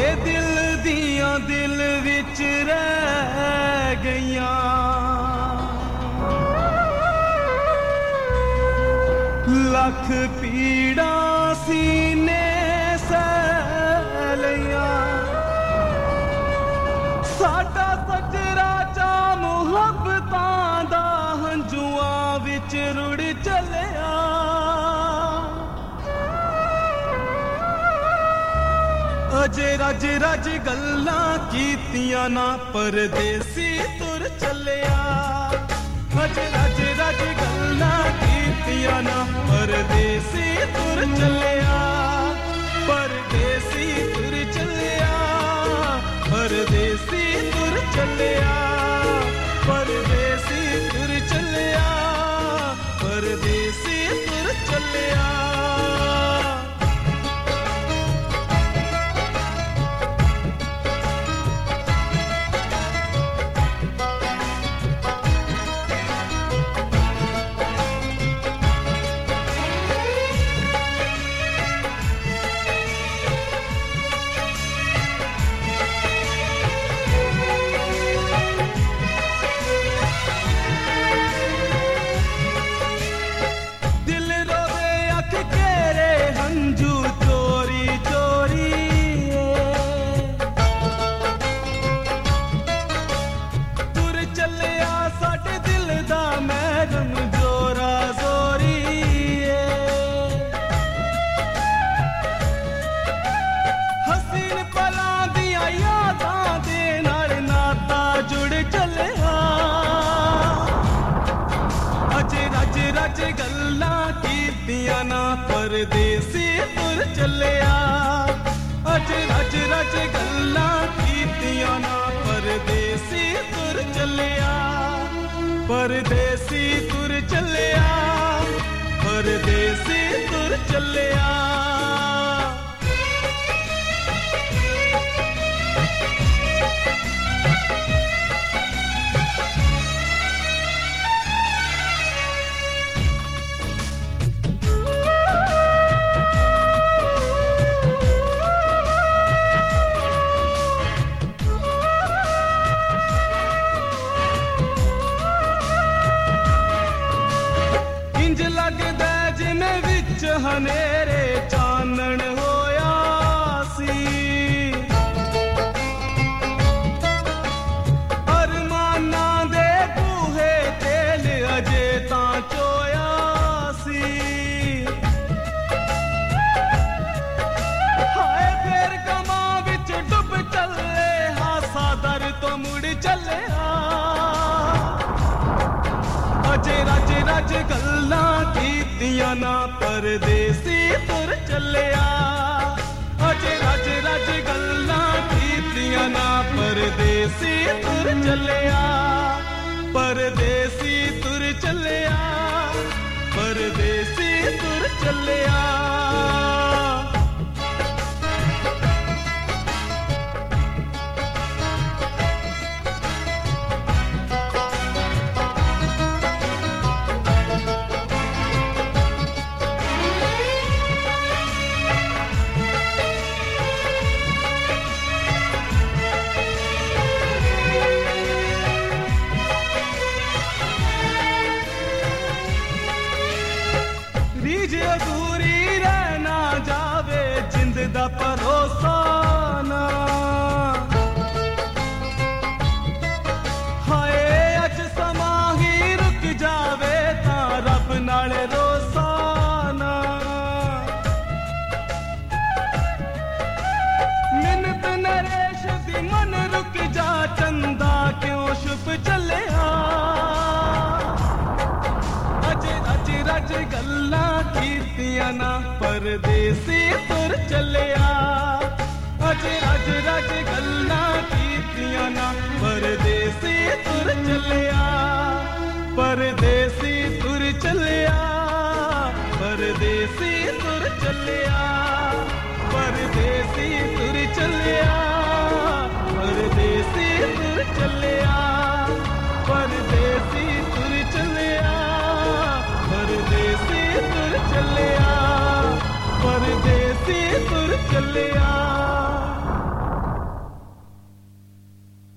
दिल दियां दिल विच रह गईयां लख पीड़ा सीने सह लईयां साडा सजरा चा मुहब्बतां दा हंजुआं विच रुड़ चलिया अजे रज रज गल्लां कीतियां ना परदेसी तुर चलिया अजे रज रज गल्लां कीतियां ना परदेसी तुर चलिया परदेसी तुर चलिया परदेसी तुर चलिया परदेसी तुर चलिया परदेसी तुर चलिया परदेसी तुर चलिया अज रज रज गल्लां कीतियां ना परदेसी तुर चलिया परदेसी तुर चलिया परदेसी तुर चलिया हनेरे चानन होया सी अरमाना दे बूहे तेल अजे तां चोया सी हाय फिर गमा विच डुब चले हासा दर तो मुड़ चले अजे रज रज गल्लां कीतियां ना परदेसी तुर चलिया अजे रज रज गल्लां कीतियां ना परदेसी तुर चलिया परदेसी तुर चलिया परदेसी तुर चलिया अधूरी रहना जावे जिंद दा भरोसा ना हाय अज समा ही रुक जावे तां रब नाल रोसाना मिन्नत नरेश दी मन रुक जा चंदा क्यों छुप चलिया अज रज गल्लां कीतियां ना परदेसी तुर चलिया अज रज रज गल्लां कीतियां ना परदेसी तुर चलिया परदेसी तुर चलिया परदेसी तुर चलिया परदेसी तुर चलिया परदेसी तुर चलिया परदेसी तुर चलिया परदेसी तुर चलिया परदेसी तुर चलिया